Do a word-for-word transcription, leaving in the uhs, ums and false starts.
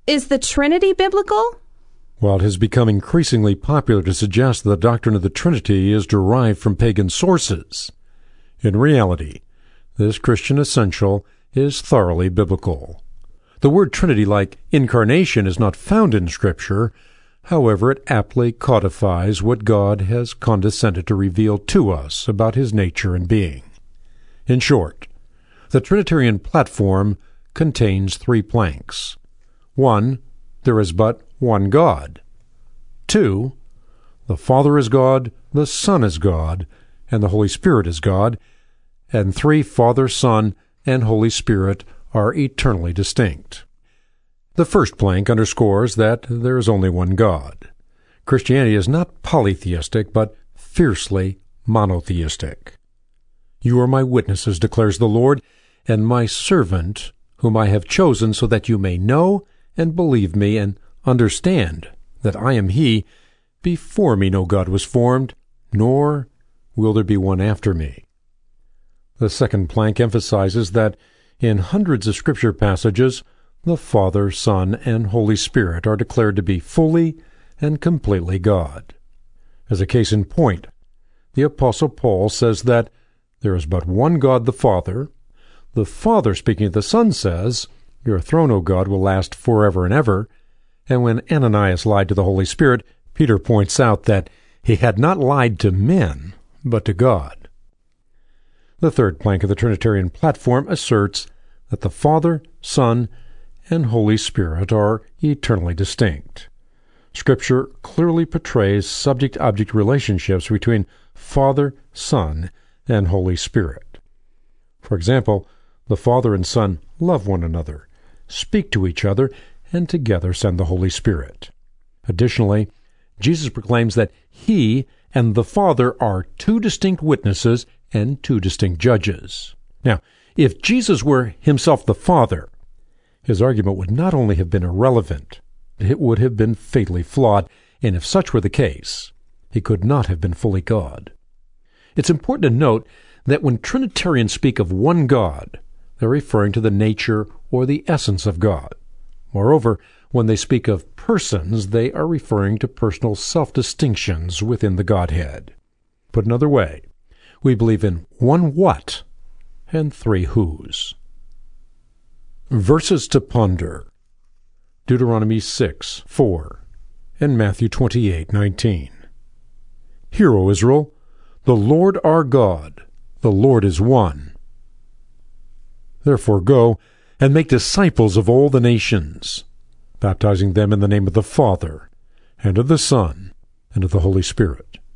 Is the Trinity biblical? While it has become increasingly popular to suggest that the doctrine of the Trinity is derived from pagan sources, in reality, this Christian essential is thoroughly biblical. The word Trinity, like incarnation, is not found in Scripture. However, it aptly codifies what God has condescended to reveal to us about his nature and being. In short, the Trinitarian platform contains three planks. One, there is but one God. Two, the Father is God, the Son is God, and the Holy Spirit is God. And three, Father, Son, and Holy Spirit are eternally distinct. The first plank underscores that there is only one God. Christianity is not polytheistic, but fiercely monotheistic. You are my witnesses, declares the Lord, and my servant, whom I have chosen, so that you may know and believe me and understand that I am he. Before me no God was formed, nor will there be one after me. The second plank emphasizes that in hundreds of Scripture passages, the Father, Son, and Holy Spirit are declared to be fully and completely God. As a case in point, the Apostle Paul says that there is but one God the Father. The Father, speaking of the Son, says, "Your throne, O God, will last forever and ever." And when Ananias lied to the Holy Spirit, Peter points out that he had not lied to men, but to God. The third plank of the Trinitarian platform asserts that the Father, Son, and Holy Spirit are eternally distinct. Scripture clearly portrays subject-object relationships between Father, Son, and Holy Spirit. For example, the Father and Son love one another, speak to each other, and together send the Holy Spirit. Additionally, Jesus proclaims that he and the Father are two distinct witnesses and two distinct judges. Now, if Jesus were himself the Father, his argument would not only have been irrelevant, it would have been fatally flawed, and if such were the case, he could not have been fully God. It's important to note that when Trinitarians speak of one God, they're referring to the nature or the essence of God. Moreover, when they speak of persons, they are referring to personal self-distinctions within the Godhead. Put another way, we believe in one what and three whos. Verses to ponder: Deuteronomy six four and Matthew twenty-eight nineteen. Hear, O Israel, the Lord our God, the Lord is one. Therefore go and make disciples of all the nations, baptizing them in the name of the Father, and of the Son, and of the Holy Spirit,